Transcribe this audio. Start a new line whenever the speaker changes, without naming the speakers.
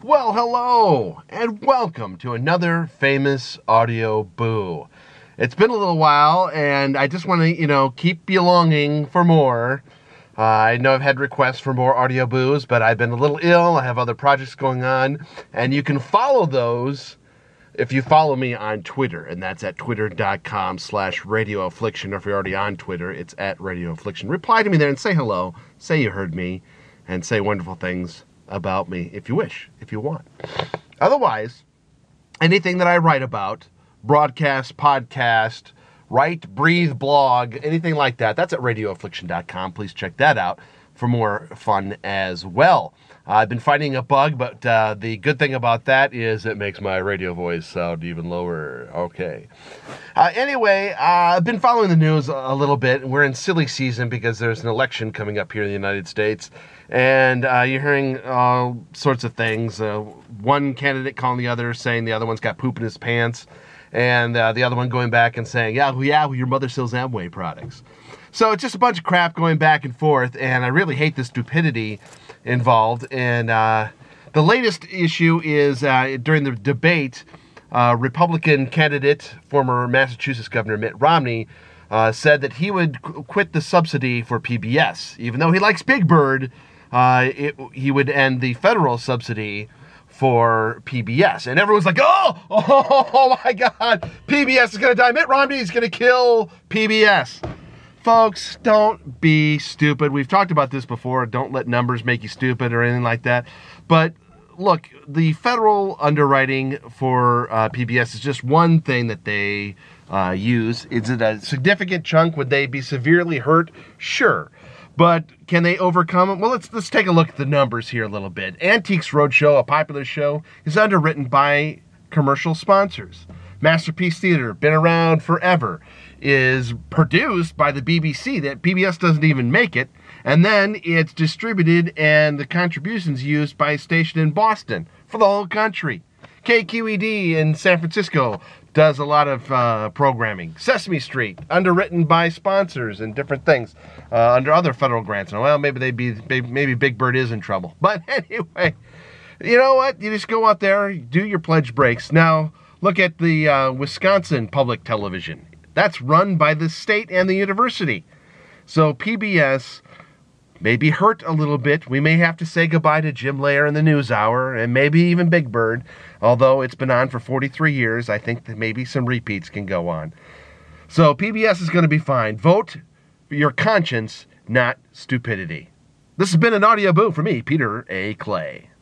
Well, hello, and welcome to another famous audio boo. It's been a little while, and I just want to, keep you longing for more. I know I've had requests for more audio boos, but I've been a little ill. I have other projects going on, and you can follow those if you follow me on Twitter, and that's at twitter.com/Radio Affliction. Or if you're already on Twitter, it's at Radio Affliction. Reply to me there and say hello, say you heard me, and say wonderful things about me if you wish, if you want. Otherwise, anything that I write about, broadcast, podcast, write, breathe, blog, anything like that, that's at radioaffliction.com. Please check that out for more fun as well. I've been fighting a bug, but the good thing about that is it makes my radio voice sound even lower. Okay. Anyway, I've been following the news a little bit. We're in silly season because there's an election coming up here in the United States. And you're hearing all sorts of things. One candidate calling the other, saying the other one's got poop in his pants. And the other one going back and saying, yeah, your mother sells Amway products. So it's just a bunch of crap going back and forth. And I really hate the stupidity involved. And the latest issue is during the debate, Republican candidate, former Massachusetts Governor Mitt Romney, said that he would quit the subsidy for PBS. Even though he likes Big Bird, he would end the federal subsidy for PBS. And everyone's like, oh my God, PBS is going to die. Mitt Romney is going to kill PBS. Folks, don't be stupid. We've talked about this before. Don't let numbers make you stupid or anything like that. But look, the federal underwriting for PBS is just one thing that they use. Is it a significant chunk? Would they be severely hurt? Sure. But can they overcome it? Well, let's take a look at the numbers here a little bit. Antiques Roadshow, a popular show, is underwritten by commercial sponsors. Masterpiece Theater, been around forever, is produced by the BBC. That PBS doesn't even make it. And then it's distributed and the contributions used by a station in Boston for the whole country. KQED in San Francisco does a lot of programming. Sesame Street, underwritten by sponsors and different things under other federal grants. And well, maybe Big Bird is in trouble. But anyway, you know what? You just go out there, do your pledge breaks. Now, look at the Wisconsin Public Television. That's run by the state and the university. So PBS may be hurt a little bit. We may have to say goodbye to Jim Lair and the NewsHour, and maybe even Big Bird. Although it's been on for 43 years, I think that maybe some repeats can go on. So PBS is going to be fine. Vote for your conscience, not stupidity. This has been an audio boo for me, Peter A. Clay.